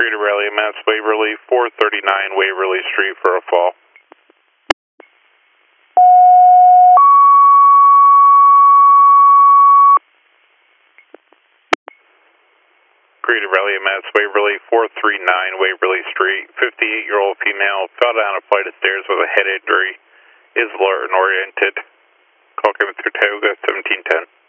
Greater Rally Mass Waverly, 439 Waverly Street for a fall. Greater Rally Mass Waverly, 439 Waverly Street, 58-year-old female, fell down a flight of stairs with a head injury, is alert and oriented. Call coming through Tioga, 1710.